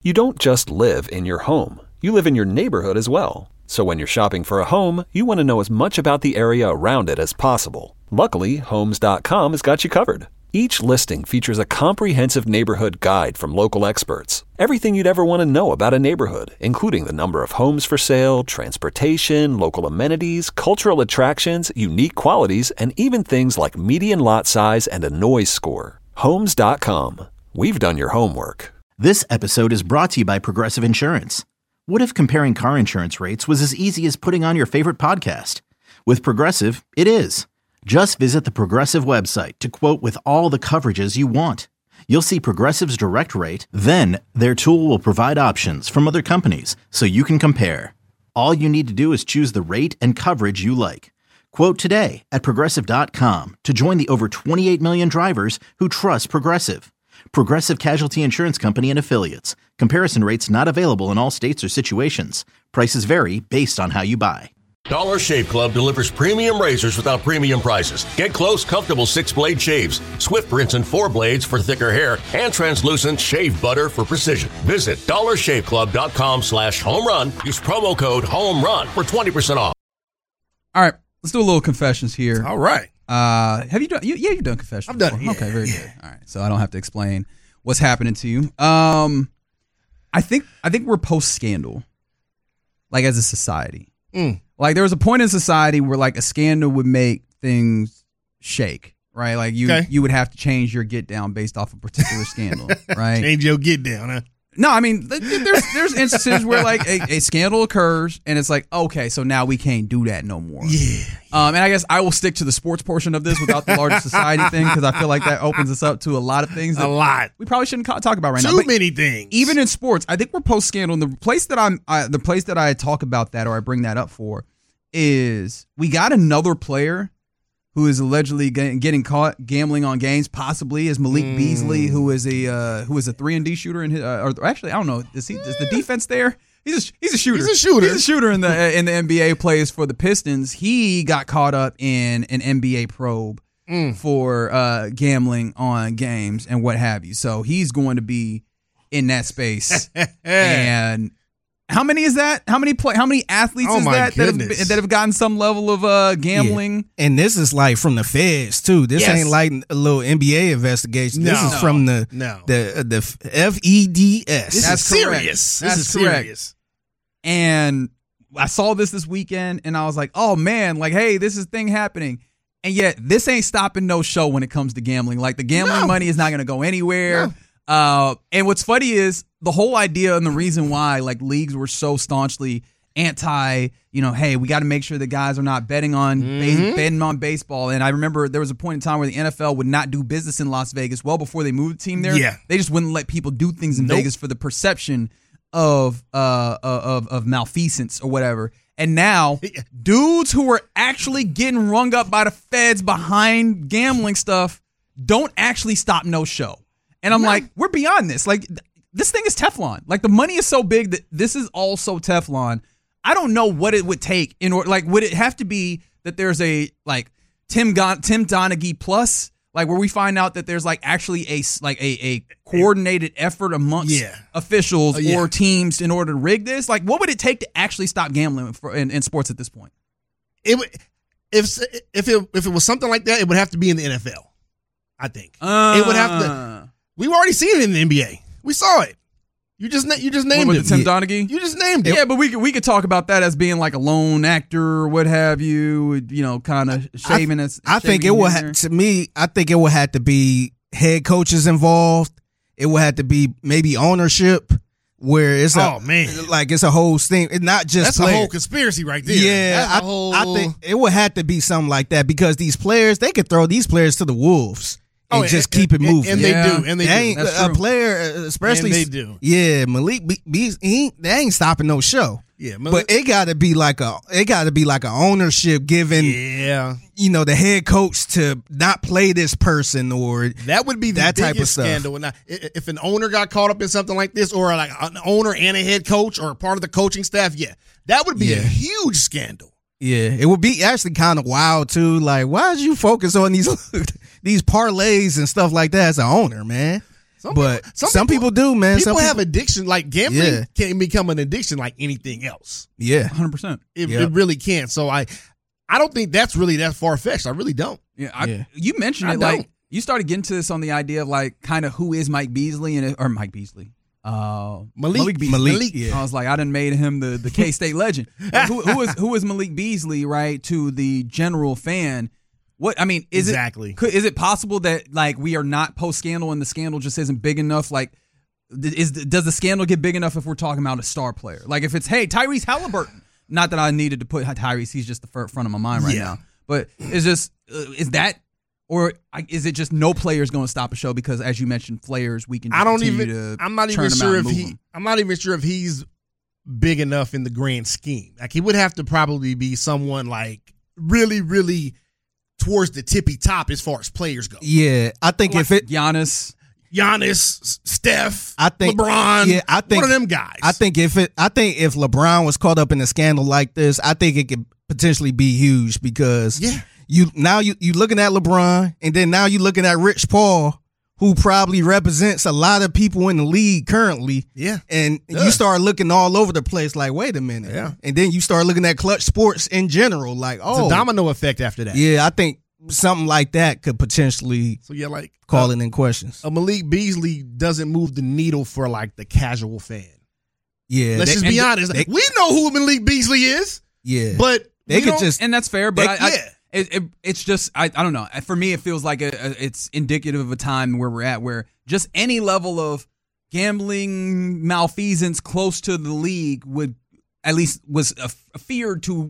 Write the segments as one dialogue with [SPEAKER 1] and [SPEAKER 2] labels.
[SPEAKER 1] You don't just live in your home. You live in your neighborhood as well. So when you're shopping for a home, you want to know as much about the area around it as possible. Luckily, Homes.com has got you covered. Each listing features a comprehensive neighborhood guide from local experts. Everything you'd ever want to know about a neighborhood, including the number of homes for sale, transportation, local amenities, cultural attractions, unique qualities, and even things like median lot size and a noise score. Homes.com. We've done your homework.
[SPEAKER 2] This episode is brought to you by Progressive Insurance. What if comparing car insurance rates was as easy as putting on your favorite podcast? With Progressive, it is. Just visit the Progressive website to quote with all the coverages you want. You'll see Progressive's direct rate, then their tool will provide options from other companies so you can compare. All you need to do is choose the rate and coverage you like. Quote today at Progressive.com to join the over 28 million drivers who trust Progressive. Progressive Casualty Insurance Company and Affiliates. Comparison rates not available in all states or situations. Prices vary based on how you buy.
[SPEAKER 3] Dollar Shave Club delivers premium razors without premium prices. Get close, comfortable 6-blade shaves, swift rinse and 4 blades for thicker hair, and translucent shave butter for precision. Visit dollarshaveclub.com/homerun. Use promo code HOMERUN for 20% off.
[SPEAKER 4] All right, let's do a little confessions here.
[SPEAKER 5] All right.
[SPEAKER 4] Have you done? You've done confessions.
[SPEAKER 5] I've done it. Yeah,
[SPEAKER 4] okay, very good. All right, so I don't have to explain what's happening to you. I think we're post scandal, like as a society. Like there was a point in society where like a scandal would make things shake, right? Like you would have to change your get down based off a particular scandal, right?
[SPEAKER 5] Change your get down, huh?
[SPEAKER 4] No, I mean there's instances where like a scandal occurs and it's like, okay, so now we can't do that no more.
[SPEAKER 5] Yeah.
[SPEAKER 4] And I guess I will stick to the sports portion of this without the larger society thing because I feel like that opens us up to a lot of things that we probably shouldn't talk about right now.
[SPEAKER 5] Too many things.
[SPEAKER 4] Even in sports, I think we're post scandal. And the place that I talk about that or I bring that up for is we got another player who is allegedly getting caught gambling on games, possibly is Malik Beasley, who is a 3-and-D shooter in his, or actually I don't know, is the defense there? He's a shooter.
[SPEAKER 5] He's a shooter.
[SPEAKER 4] He's a shooter in the NBA. Plays for the Pistons. He got caught up in an NBA probe for gambling on games and what have you. So he's going to be in that space. And how many is that? How many athletes is that that have gotten some level of gambling?
[SPEAKER 6] Yeah. And this is like from the feds too. This ain't like a little NBA investigation. This is from the FEDS.
[SPEAKER 4] That's
[SPEAKER 5] serious.
[SPEAKER 4] This is serious. And I saw this weekend, and I was like, "Oh man, like, hey, this is thing happening." And yet, this ain't stopping no show when it comes to gambling. Like, the gambling money is not going to go anywhere. No. And what's funny is the whole idea and the reason why like leagues were so staunchly anti, hey, we got to make sure the guys are not betting on baseball. And I remember there was a point in time where the NFL would not do business in Las Vegas well before they moved the team there.
[SPEAKER 5] Yeah.
[SPEAKER 4] They just wouldn't let people do things in Vegas for the perception of malfeasance or whatever. And now dudes who are actually getting rung up by the feds behind gambling stuff don't actually stop no show. And I'm like, we're beyond this. Like, this thing is Teflon. Like, the money is so big that this is also Teflon. I don't know what it would take in order. Like, would it have to be that there's a like Tim Donaghy plus, like where we find out that there's like actually a coordinated effort amongst officials or teams in order to rig this? Like, what would it take to actually stop gambling in sports at this point?
[SPEAKER 5] It would, if it was something like that, it would have to be in the NFL. I think it would have to. We've already seen it in the NBA. We saw it. You just named it.
[SPEAKER 4] Tim Donaghy?
[SPEAKER 5] You just named it.
[SPEAKER 4] Yeah, but we could talk about that as being like a lone actor or what have you, kind of shaving us.
[SPEAKER 6] I think it would to me, I think it would have to be head coaches involved. It would have to be maybe ownership where it's it's a whole thing. It's not just
[SPEAKER 5] that's
[SPEAKER 6] players.
[SPEAKER 5] A whole conspiracy right there.
[SPEAKER 6] Yeah, I think it would have to be something like that because these players, they could throw these players to the wolves. And just keep it moving.
[SPEAKER 5] And they do. And they do.
[SPEAKER 6] A player, especially.
[SPEAKER 5] And they do.
[SPEAKER 6] Yeah, Malik Beasley, they ain't stopping no show.
[SPEAKER 5] Yeah,
[SPEAKER 6] but it got to be like an ownership given.
[SPEAKER 5] Yeah,
[SPEAKER 6] the head coach to not play this person or
[SPEAKER 5] that would be that type of scandal. And if an owner got caught up in something like this, or like an owner and a head coach or part of the coaching staff, that would be a huge scandal.
[SPEAKER 6] Yeah, it would be actually kind of wild too. Like, why did you focus on these parlays and stuff like that as an owner, man? Some people do, man.
[SPEAKER 5] People have addiction. Like gambling can become an addiction like anything else.
[SPEAKER 6] Yeah,
[SPEAKER 4] 100%.
[SPEAKER 5] It really can. So I don't think that's really that far-fetched. I really don't.
[SPEAKER 4] Yeah, you mentioned it. Like you started getting to this on the idea of like kind of who is Mike Beasley or Mike Beasley. Malik Beasley. Yeah. I was like, I done made him the K-State legend. Who is Malik Beasley, right, to the general fan? What I mean is is it possible that like we are not post scandal and the scandal just isn't big enough? Like, does the scandal get big enough if we're talking about a star player? Like if it's Tyrese Halliburton. Not that I needed to put Tyrese; he's just the front of my mind right now. But is that, or is it just no player is going to stop a show because, as you mentioned, players we can. I'm not even
[SPEAKER 5] sure if he's big enough in the grand scheme. Like he would have to probably be someone like really, really towards the tippy top as far as players go.
[SPEAKER 6] Yeah, I think
[SPEAKER 5] like
[SPEAKER 6] if it
[SPEAKER 5] Giannis, Steph, LeBron,
[SPEAKER 6] I think
[SPEAKER 5] one of them guys.
[SPEAKER 6] I think if LeBron was caught up in a scandal like this, I think it could potentially be huge because you looking at LeBron and then now you looking at Rich Paul, who probably represents a lot of people in the league currently.
[SPEAKER 5] Yeah.
[SPEAKER 6] And you start looking all over the place like, wait a minute.
[SPEAKER 5] Yeah.
[SPEAKER 6] And then you start looking at Clutch Sports in general like,
[SPEAKER 5] it's a domino effect after that.
[SPEAKER 6] Yeah, I think something like that could potentially call it in questions.
[SPEAKER 5] A Malik Beasley doesn't move the needle for like the casual fan.
[SPEAKER 6] Yeah.
[SPEAKER 5] Let's just be honest. We know who Malik Beasley is.
[SPEAKER 6] Yeah.
[SPEAKER 5] But
[SPEAKER 6] they could just,
[SPEAKER 4] and that's fair, but it's just I don't know. For me, it feels like it's indicative of a time where we're at, where just any level of gambling malfeasance close to the league was feared to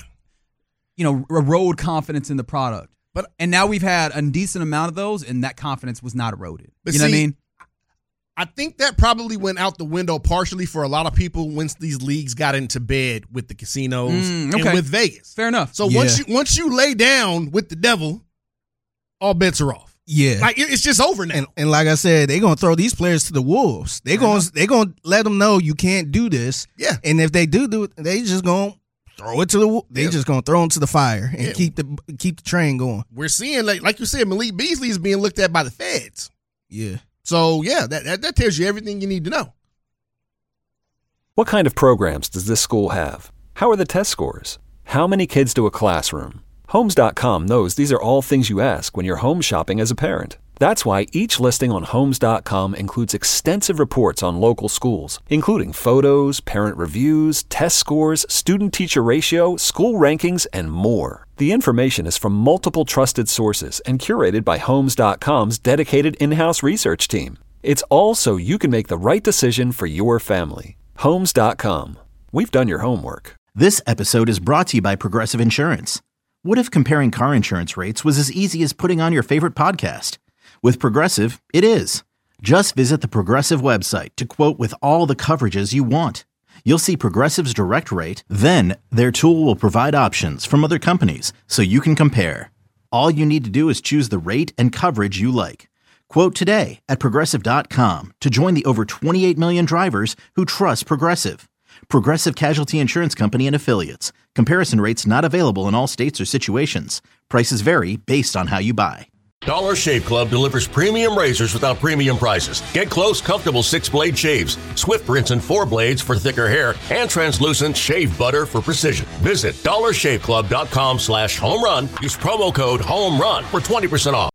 [SPEAKER 4] erode confidence in the product. And now we've had a decent amount of those, and that confidence was not eroded. What I mean?
[SPEAKER 5] I think that probably went out the window partially for a lot of people once these leagues got into bed with the casinos and with Vegas.
[SPEAKER 4] Fair enough.
[SPEAKER 5] So once you lay down with the devil, all bets are off.
[SPEAKER 6] Yeah,
[SPEAKER 5] like it's just over now.
[SPEAKER 6] And like I said, they're gonna throw these players to the wolves. They're gonna let them know you can't do this.
[SPEAKER 5] Yeah,
[SPEAKER 6] and if they do it, they just gonna throw it to the. They just gonna throw them to the fire and keep the train going.
[SPEAKER 5] We're seeing like you said, Malik Beasley is being looked at by the feds.
[SPEAKER 6] Yeah.
[SPEAKER 5] So, that tells you everything you need to know.
[SPEAKER 1] What kind of programs does this school have? How are the test scores? How many kids do a classroom? Homes.com knows these are all things you ask when you're home shopping as a parent. That's why each listing on Homes.com includes extensive reports on local schools, including photos, parent reviews, test scores, student-teacher ratio, school rankings, and more. The information is from multiple trusted sources and curated by Homes.com's dedicated in-house research team. It's all so you can make the right decision for your family. Homes.com. We've done your homework.
[SPEAKER 2] This episode is brought to you by Progressive Insurance. What if comparing car insurance rates was as easy as putting on your favorite podcast? With Progressive, it is. Just visit the Progressive website to quote with all the coverages you want. You'll see Progressive's direct rate, then their tool will provide options from other companies so you can compare. All you need to do is choose the rate and coverage you like. Quote today at Progressive.com to join the over 28 million drivers who trust Progressive. Progressive Casualty Insurance Company and Affiliates. Comparison rates not available in all states or situations. Prices vary based on how you buy.
[SPEAKER 3] Dollar Shave Club delivers premium razors without premium prices. Get close, comfortable 6-blade shaves, Swift rinse and 4 blades for thicker hair, and translucent shave butter for precision. Visit dollarshaveclub.com/homerun. Use promo code HOMERUN for 20% off.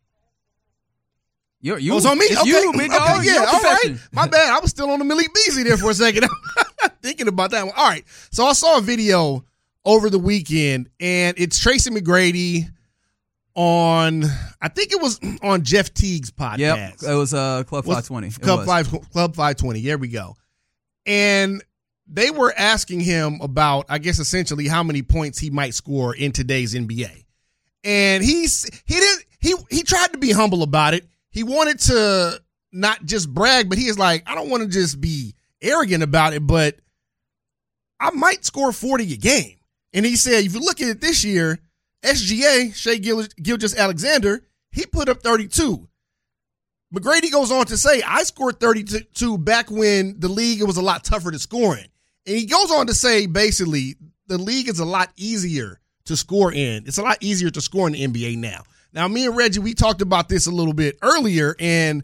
[SPEAKER 5] It's on me?
[SPEAKER 4] It's
[SPEAKER 5] okay.
[SPEAKER 4] you, big dog.
[SPEAKER 5] Okay, yeah, all right. My bad. I was still on the Malik Beasley there for a second. Thinking about that one. All right. So I saw a video over the weekend, and it's Tracy McGrady on, I think it was on Jeff Teague's podcast.
[SPEAKER 4] Yep, it was Club 520.
[SPEAKER 5] Club 520. There we go. And they were asking him about, I guess, essentially how many points he might score in today's NBA. And he tried to be humble about it. He wanted to not just brag, but he is like, I don't want to just be arrogant about it, but I might score 40 a game. And he said, if you look at it this year, SGA, Shai Gilgeous-Alexander, he put up 32. McGrady goes on to say, I scored 32 back when the league was a lot tougher to score in. And he goes on to say, basically, the league is a lot easier to score in. It's a lot easier to score in the NBA now. Now, me and Reggie, we talked about this a little bit earlier, and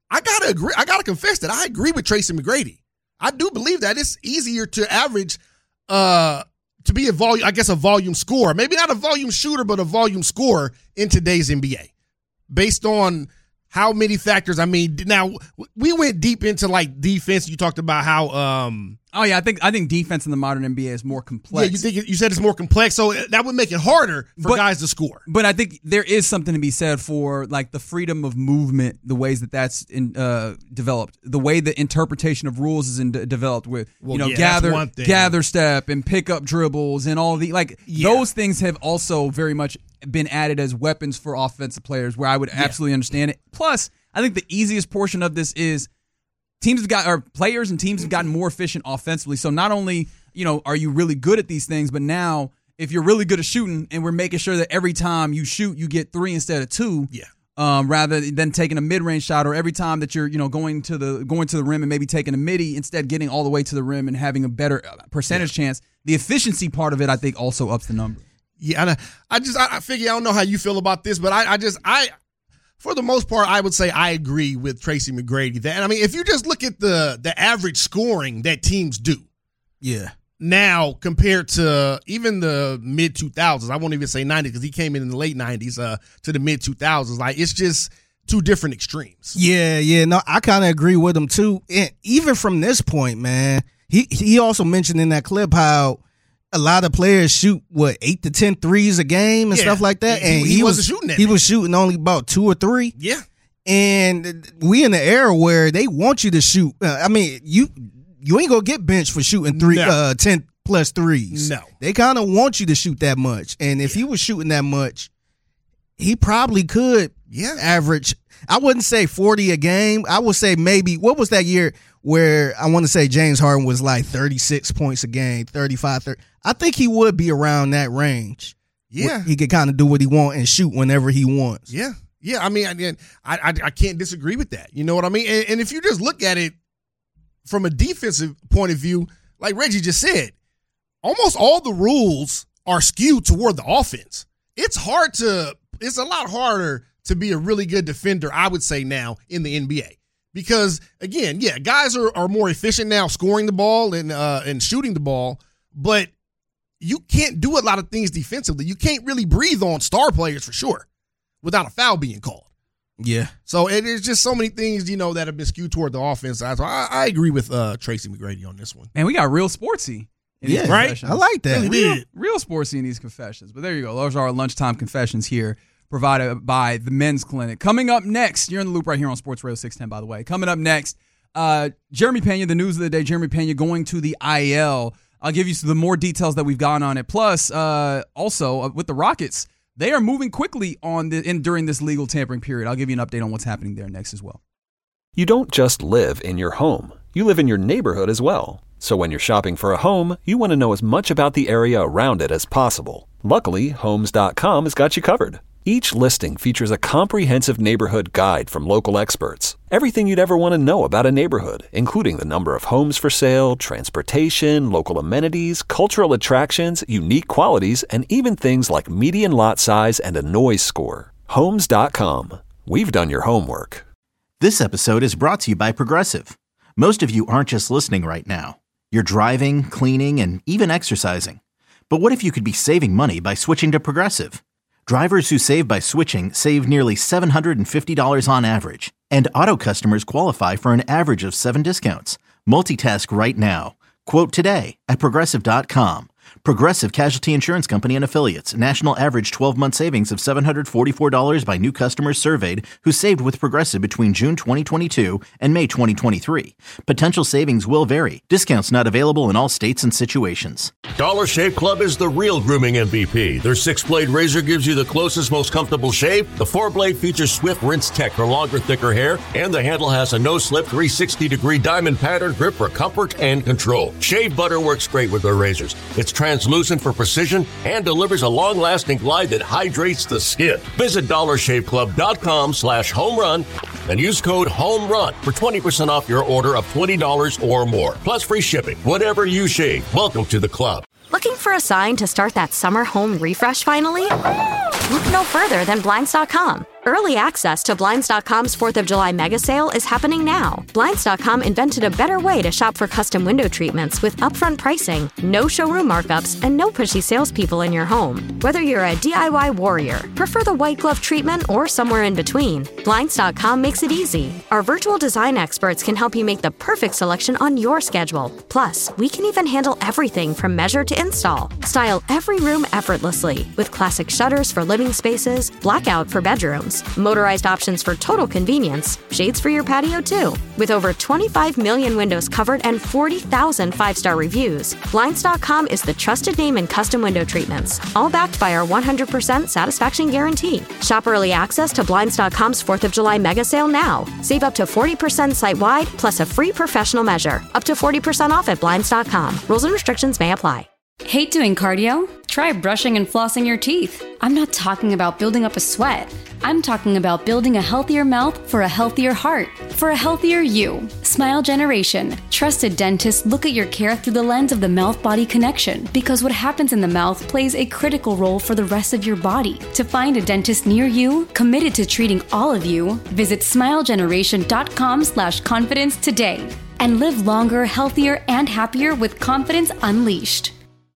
[SPEAKER 5] I gotta agree. I gotta confess that I agree with Tracy McGrady. I do believe that it's easier to average, to be a volume scorer. Maybe not a volume shooter, but a volume scorer in today's NBA, based on how many factors. I mean, now we went deep into like defense. You talked about how.
[SPEAKER 4] I think defense in the modern NBA is more complex.
[SPEAKER 5] Yeah, you said it's more complex, so that would make it harder for guys to score.
[SPEAKER 4] But I think there is something to be said for like the freedom of movement, the ways that's developed, the way the interpretation of rules is developed with gather step and pick up dribbles and all those things have also very much been added as weapons for offensive players. Where I would absolutely understand it. Plus, I think the easiest portion of this is. Players and teams have gotten more efficient offensively. So not only, are you really good at these things, but now if you're really good at shooting and we're making sure that every time you shoot, you get 3 instead of 2, rather than taking a mid-range shot, or every time that you're, going to the rim and maybe taking a midi, instead getting all the way to the rim and having a better percentage chance. The efficiency part of it, I think, also ups the number.
[SPEAKER 5] Yeah, I figure I don't know how you feel about this, but I for the most part, I would say I agree with Tracy McGrady. And I mean, if you just look at the average scoring that teams do, now compared to even the mid 2000s, I won't even say 90s because he came in the late 90s to the mid 2000s. Like, it's just two different extremes.
[SPEAKER 6] Yeah, no, I kind of agree with him too. And even from this point, man, he also mentioned in that clip how a lot of players shoot 8 to 10 threes a game and stuff like that, and
[SPEAKER 5] he wasn't shooting that.
[SPEAKER 6] He was shooting only about 2 or 3.
[SPEAKER 5] Yeah,
[SPEAKER 6] and we in the era where they want you to shoot. I mean, you ain't gonna get benched for shooting 10 plus threes.
[SPEAKER 5] No,
[SPEAKER 6] they kind of want you to shoot that much, and if he was shooting that much, he probably could average. I wouldn't say 40 a game. I would say maybe, what was that year where I want to say James Harden was like 36 points a game, 35, 30. I think he would be around that range.
[SPEAKER 5] Yeah.
[SPEAKER 6] He could kind of do what he wants and shoot whenever he wants.
[SPEAKER 5] Yeah. Yeah. I mean, I can't disagree with that. You know what I mean? And if you just look at it from a defensive point of view, like Reggie just said, almost all the rules are skewed toward the offense. It's a lot harder to be a really good defender, I would say, now in the NBA. Because, again, guys are more efficient now scoring the ball and shooting the ball, but you can't do a lot of things defensively. You can't really breathe on star players for sure without a foul being called.
[SPEAKER 6] Yeah.
[SPEAKER 5] So it is just so many things, that have been skewed toward the offense. So I agree with Tracy McGrady on this one.
[SPEAKER 4] And we got real sportsy.
[SPEAKER 5] Right?
[SPEAKER 6] I like that.
[SPEAKER 4] Real sportsy in these confessions. But there you go. Those are our lunchtime confessions here, provided by the Men's Clinic. Coming up next, you're in the loop right here on Sports Radio 610, by the way. Coming up next, Jeremy Pena, the news of the day, Jeremy Pena going to the IL. I'll give you the more details that we've gotten on it. Plus, also, with the Rockets, they are moving quickly during this legal tampering period. I'll give you an update on what's happening there next as well.
[SPEAKER 1] You don't just live in your home. You live in your neighborhood as well. So when you're shopping for a home, you want to know as much about the area around it as possible. Luckily, Homes.com has got you covered. Each listing features a comprehensive neighborhood guide from local experts. Everything you'd ever want to know about a neighborhood, including the number of homes for sale, transportation, local amenities, cultural attractions, unique qualities, and even things like median lot size and a noise score. Homes.com. We've done your homework.
[SPEAKER 2] This episode is brought to you by Progressive. Most of you aren't just listening right now. You're driving, cleaning, and even exercising. But what if you could be saving money by switching to Progressive? Drivers who save by switching save nearly $750 on average, and auto customers qualify for an average of 7 discounts. Multitask right now. Quote today at Progressive.com. Progressive Casualty Insurance Company and Affiliates. National average 12-month savings of $744 by new customers surveyed who saved with Progressive between June 2022 and May 2023. Potential savings will vary. Discounts not available in all states and situations.
[SPEAKER 3] Dollar Shave Club is the real grooming MVP. Their 6-blade razor gives you the closest, most comfortable shave. The 4-blade features Swift Rinse Tech for longer, thicker hair. And the handle has a no-slip 360-degree diamond pattern grip for comfort and control. Shave butter works great with their razors. It's translucent for precision and delivers a long-lasting glide that hydrates the skin. Visit DollarShaveClub.com/homerun and use code HOMERUN for 20% off your order of $20 or more. Plus free shipping. Whatever you shave, welcome to the club.
[SPEAKER 7] Looking for a sign to start that summer home refresh finally? Look no further than Blinds.com. Early access to Blinds.com's 4th of July mega sale is happening now. Blinds.com invented a better way to shop for custom window treatments with upfront pricing, no showroom markups, and no pushy salespeople in your home. Whether you're a DIY warrior, prefer the white glove treatment, or somewhere in between, Blinds.com makes it easy. Our virtual design experts can help you make the perfect selection on your schedule. Plus, we can even handle everything from measure to install. Style every room effortlessly with classic shutters for living spaces, blackout for bedrooms, motorized options for total convenience, shades for your patio too. With over 25 million windows covered and 40,000 5-star reviews, Blinds.com is the trusted name in custom window treatments, all backed by our 100% satisfaction guarantee. Shop early access to Blinds.com's 4th of July mega sale now. Save up to 40% site-wide plus a free professional measure. Up to 40% off at Blinds.com. Rules and restrictions may apply.
[SPEAKER 8] Hate doing cardio? Try brushing and flossing your teeth. I'm not talking about building up a sweat. I'm talking about building a healthier mouth for a healthier heart, for a healthier you. Smile Generation. Trusted dentists look at your care through the lens of the mouth-body connection, because what happens in the mouth plays a critical role for the rest of your body. To find a dentist near you, committed to treating all of you, visit smilegeneration.com/confidence today and live longer, healthier, and happier with confidence unleashed.